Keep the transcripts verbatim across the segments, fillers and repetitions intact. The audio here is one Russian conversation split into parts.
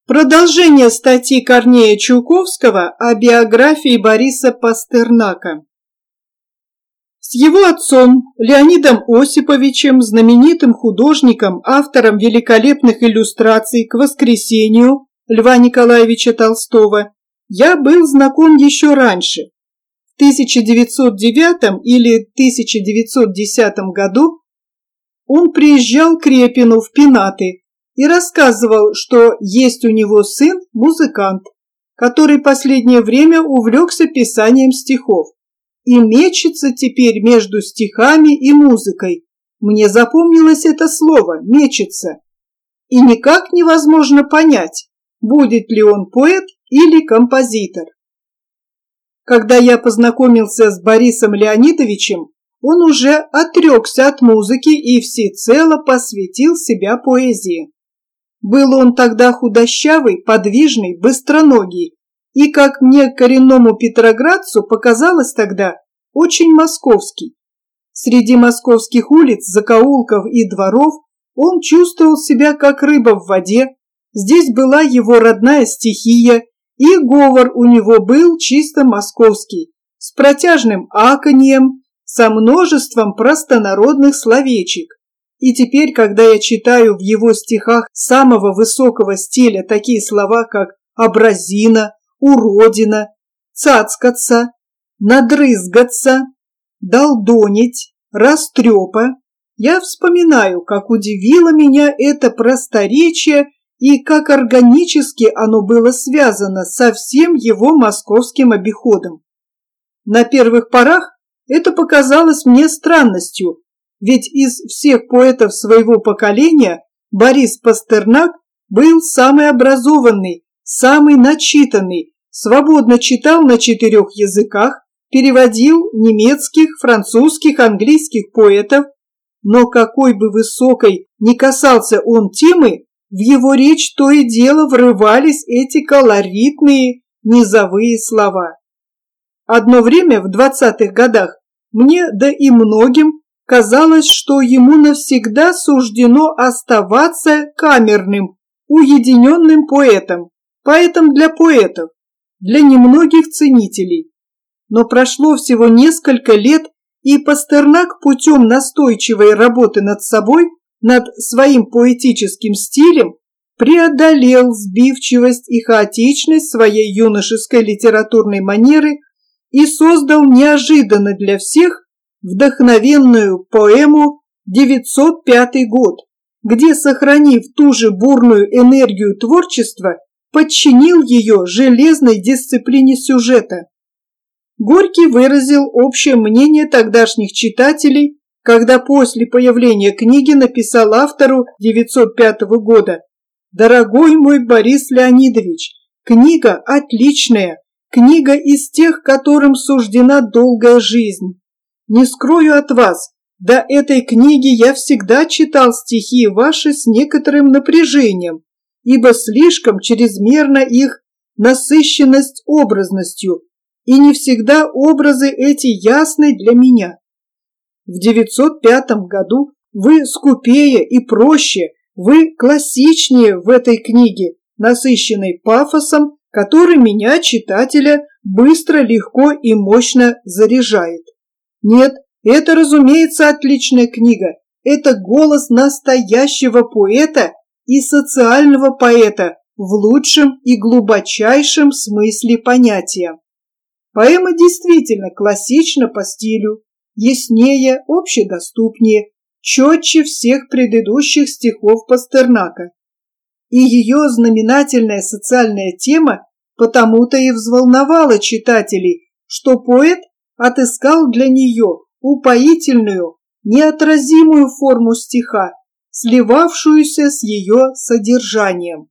Продолжение статьи Корнея Чуковского о биографии Бориса Пастернака. С его отцом Леонидом Осиповичем, знаменитым художником, автором великолепных иллюстраций к «Воскресению» Льва Николаевича Толстого, я был знаком еще раньше. В тысяча девятьсот девятом или тысяча девятьсот десятом году он приезжал к Репину в Пенаты и рассказывал, что есть у него сын, музыкант, который последнее время увлекся писанием стихов и мечется теперь между стихами и музыкой. Мне запомнилось это слово «мечется», и никак невозможно понять, будет ли он поэт или композитор. Когда я познакомился с Борисом Леонидовичем, он уже отрекся от музыки и всецело посвятил себя поэзии. Был он тогда худощавый, подвижный, быстроногий, и, как мне, коренному петроградцу, показалось тогда, очень московский. Среди московских улиц, закоулков и дворов он чувствовал себя как рыба в воде, здесь была его родная стихия, и говор у него был чисто московский, с протяжным аканьем, со множеством простонародных словечек. И теперь, когда я читаю в его стихах самого высокого стиля такие слова, как «образина», «уродина», «цацкаться», «надрызгаться», «долдонить», «растрепа», я вспоминаю, как удивило меня это просторечие и как органически оно было связано со всем его московским обиходом. На первых порах это показалось мне странностью, ведь из всех поэтов своего поколения Борис Пастернак был самый образованный, самый начитанный, свободно читал на четырех языках, переводил немецких, французских, английских поэтов, но какой бы высокой ни касался он темы, в его речь то и дело врывались эти колоритные низовые слова. Одно время в двадцатых годах мне, да и многим, казалось, что ему навсегда суждено оставаться камерным, уединенным поэтом, поэтом для поэтов, для немногих ценителей. Но прошло всего несколько лет, и Пастернак путем настойчивой работы над собой, над своим поэтическим стилем, преодолел сбивчивость и хаотичность своей юношеской литературной манеры и создал неожиданно для всех вдохновенную поэму «девятьсот пятый год», где, сохранив ту же бурную энергию творчества, подчинил ее железной дисциплине сюжета. Горький выразил общее мнение тогдашних читателей, когда после появления книги написал автору девятьсот пятого года: «Дорогой мой Борис Леонидович, книга отличная, книга из тех, которым суждена долгая жизнь. Не скрою от вас, до этой книги я всегда читал стихи ваши с некоторым напряжением, ибо слишком чрезмерна их насыщенность образностью, и не всегда образы эти ясны для меня. В девятьсот пятом году вы скупее и проще, вы классичнее в этой книге, насыщенной пафосом, который меня, читателя, быстро, легко и мощно заряжает. Нет, это, разумеется, отличная книга. Это голос настоящего поэта и социального поэта в лучшем и глубочайшем смысле понятия. Поэма действительно классична по стилю, яснее, общедоступнее, четче всех предыдущих стихов Пастернака. И ее знаменательная социальная тема потому-то и взволновала читателей, что поэт отыскал для нее упоительную, неотразимую форму стиха, сливавшуюся с ее содержанием.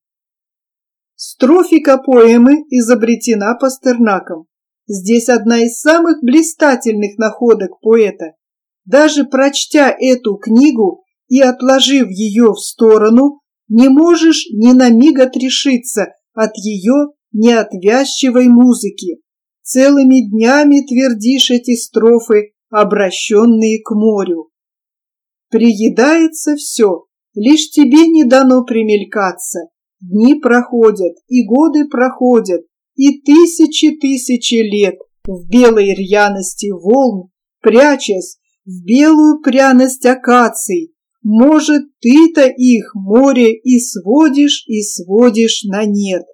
Строфика поэмы изобретена Пастернаком. Здесь одна из самых блистательных находок поэта. Даже прочтя эту книгу и отложив ее в сторону, не можешь ни на миг отрешиться от ее неотвязчивой музыки. Целыми днями твердишь эти строфы, обращенные к морю. Приедается все, лишь тебе не дано примелькаться. Дни проходят, и годы проходят, и тысячи-тысячи лет в белой рьяности волн, прячась в белую пряность акаций, может, ты-то их, море, и сводишь, и сводишь на нет.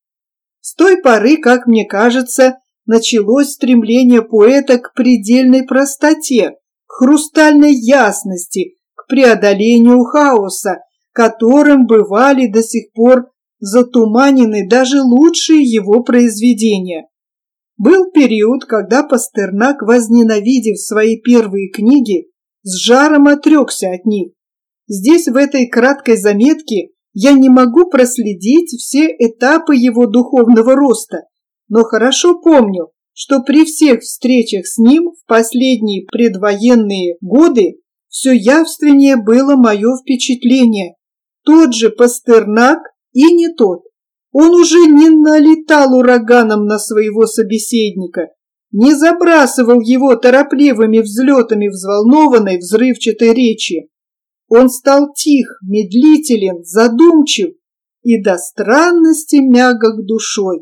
С той поры, как мне кажется, началось стремление поэта к предельной простоте, к хрустальной ясности, к преодолению хаоса, которым бывали до сих пор затуманены даже лучшие его произведения. Был период, когда Пастернак, возненавидев свои первые книги, с жаром отрекся от них. Здесь, в этой краткой заметке, я не могу проследить все этапы его духовного роста, но хорошо помню, что при всех встречах с ним в последние предвоенные годы все явственнее было мое впечатление. Тот же Пастернак и не тот. Он уже не налетал ураганом на своего собеседника, не забрасывал его торопливыми взлетами взволнованной, взрывчатой речи. Он стал тих, медлителен, задумчив и до странности мягок душой.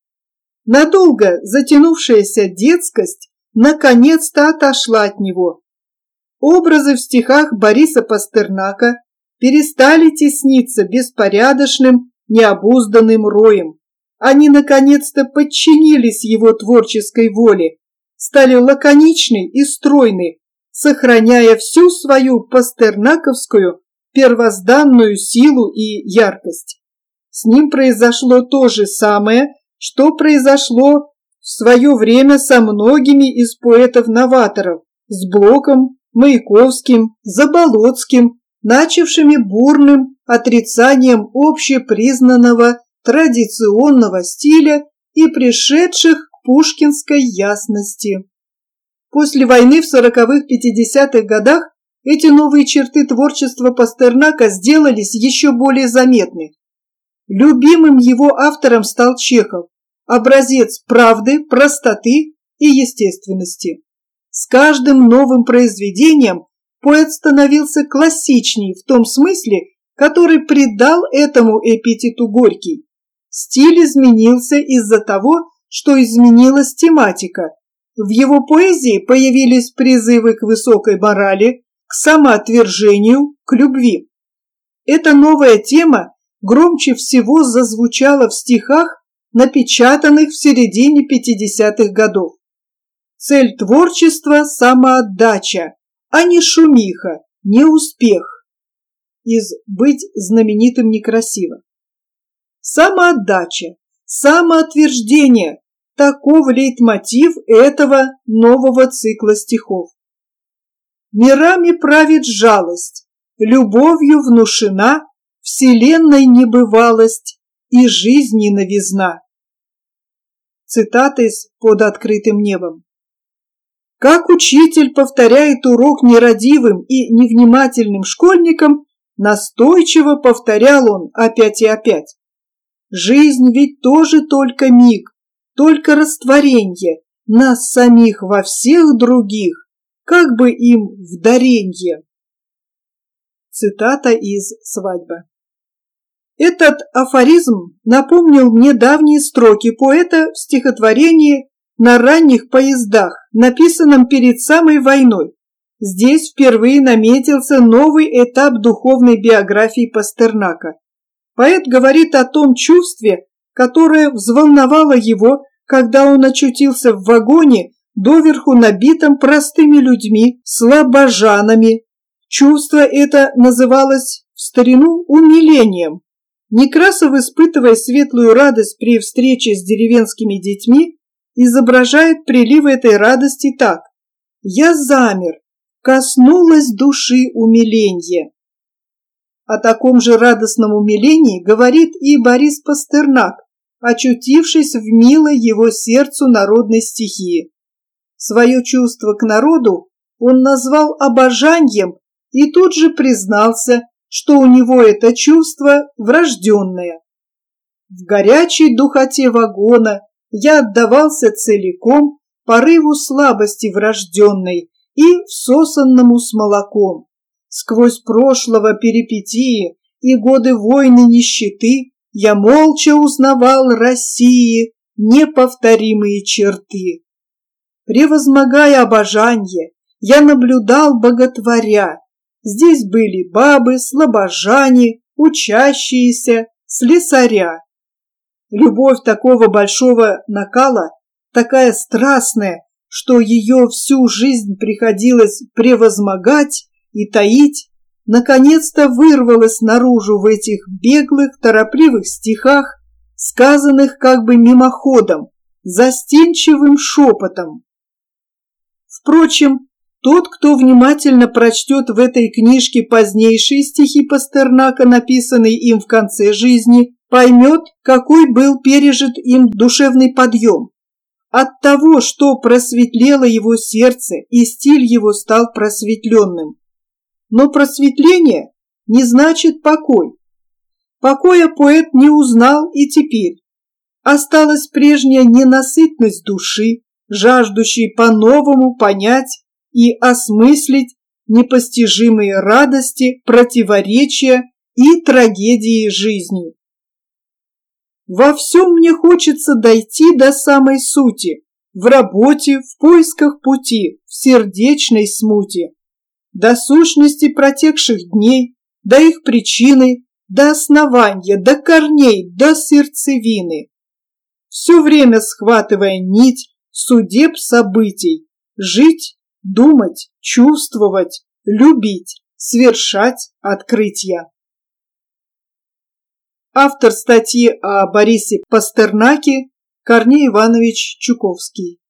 Надолго затянувшаяся детскость наконец-то отошла от него. Образы в стихах Бориса Пастернака перестали тесниться беспорядочным, необузданным роем. Они наконец-то подчинились его творческой воле, стали лаконичны и стройны, сохраняя всю свою пастернаковскую первозданную силу и яркость. С ним произошло то же самое, что произошло в свое время со многими из поэтов-новаторов, с Блоком, Маяковским, Заболоцким, начавшими бурным отрицанием общепризнанного традиционного стиля и пришедших к пушкинской ясности. После войны в сороковых-пятидесятых годах эти новые черты творчества Пастернака сделались еще более заметны. Любимым его автором стал Чехов, образец правды, простоты и естественности. С каждым новым произведением поэт становился классичней в том смысле, который придал этому эпитету Горький. Стиль изменился из-за того, что изменилась тематика. В его поэзии появились призывы к высокой морали, к самоотвержению, к любви. Эта новая тема громче всего зазвучала в стихах, напечатанных в середине пятидесятых годов. Цель творчества – самоотдача, а не шумиха, не успех. Из «Быть знаменитым некрасиво». Самоотдача, самоотверждение – таков лейтмотив этого нового цикла стихов. Мирами правит жалость, любовью внушена вселенной небывалость и жизни новизна. Цитата из «Под открытым небом». Как учитель повторяет урок нерадивым и невнимательным школьникам, настойчиво повторял он опять и опять. Жизнь ведь тоже только миг, только растворенье нас самих во всех других, как бы им в даренье. Цитата из «Свадьбы». Этот афоризм напомнил мне давние строки поэта в стихотворении «На ранних поездах», написанном перед самой войной. Здесь впервые наметился новый этап духовной биографии Пастернака. Поэт говорит о том чувстве, которое взволновало его, когда он очутился в вагоне, доверху набитом простыми людьми, слабожанами. Чувство это называлось в старину умилением. Некрасов, испытывая светлую радость при встрече с деревенскими детьми, изображает прилив этой радости так: «Я замер, коснулось души умиленье». О таком же радостном умилении говорит и Борис Пастернак, очутившись в милой его сердцу народной стихии. Свое чувство к народу он назвал обожанием и тут же признался, что у него это чувство врожденное. В горячей духоте вагона я отдавался целиком порыву слабости врожденной и всосанному с молоком. Сквозь прошлого перипетии и годы войны нищеты я молча узнавал России неповторимые черты. Превозмогая обожанье, я наблюдал боготворя. Здесь были бабы, слабожане, учащиеся, слесаря. Любовь такого большого накала, такая страстная, что ее всю жизнь приходилось превозмогать и таить, наконец-то вырвалась наружу в этих беглых, торопливых стихах, сказанных как бы мимоходом, застенчивым шепотом. Впрочем, тот, кто внимательно прочтет в этой книжке позднейшие стихи Пастернака, написанные им в конце жизни, поймет, какой был пережит им душевный подъем. От того, что просветлело его сердце, и стиль его стал просветленным. Но просветление не значит покой. Покоя поэт не узнал и теперь. Осталась прежняя ненасытность души, жаждущей по-новому понять и осмыслить непостижимые радости, противоречия и трагедии жизни. Во всем мне хочется дойти до самой сути, в работе, в поисках пути, в сердечной смуте, до сущности протекших дней, до их причины, до основания, до корней, до сердцевины. Все время схватывая нить судеб событий, жить, думать, чувствовать, любить, свершать открытия. Автор статьи о Борисе Пастернаке Корней Иванович Чуковский.